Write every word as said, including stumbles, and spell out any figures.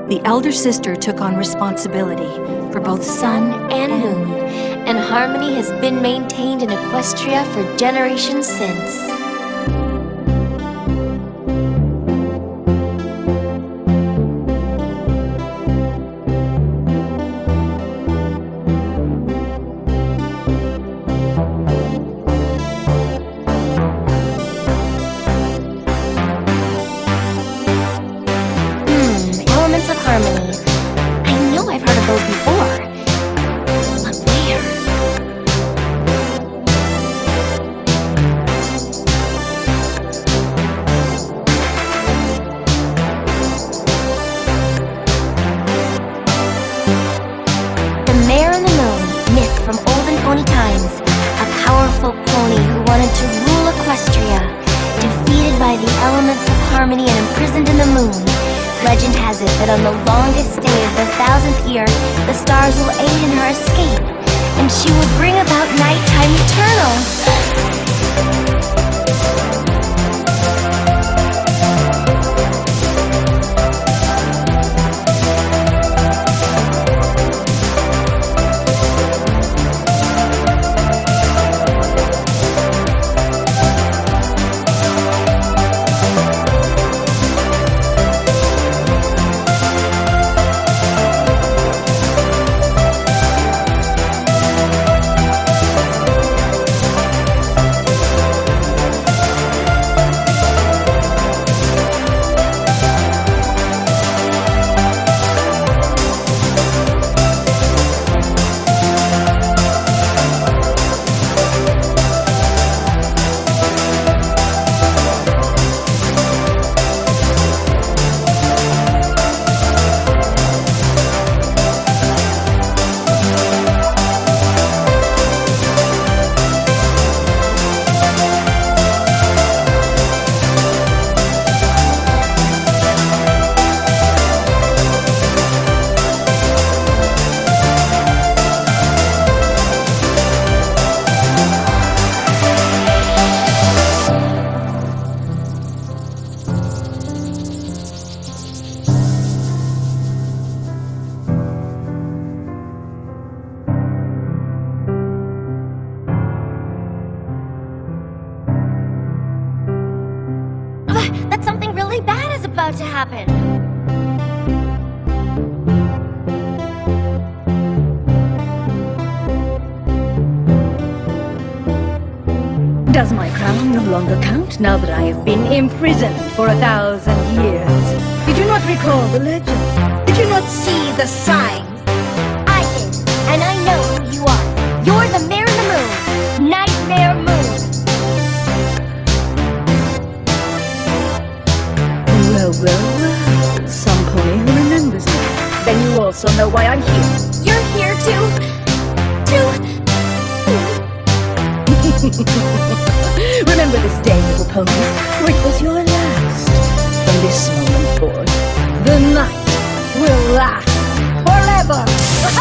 the elder sister took on responsibility for both sun and moon, and harmony has been maintained in Equestria for generations since. Of harmony. I know I've heard of those before. But where? The Mare and the Moon, myth from olden pony times. A powerful pony who wanted to rule Equestria, defeated by the elements of harmony and imprisoned in the moon. Legend has it that on the longest day of the thousandth year, the stars will aid in her escape, and she will bring about nighttime eternal. That something really bad is about to happen. Does my crown no longer count now that I have been imprisoned for a thousand years? Did you not recall the legend? Did you not see the signs? I did, and I know who you are. You're the Mare in the Moon, Nightmare Moon. Well, well, well, some pony who remembers me. Then you also know why I'm here. You're here to... to... Remember this day, little ponies, for it was your last. From this moment forth, the night will last forever.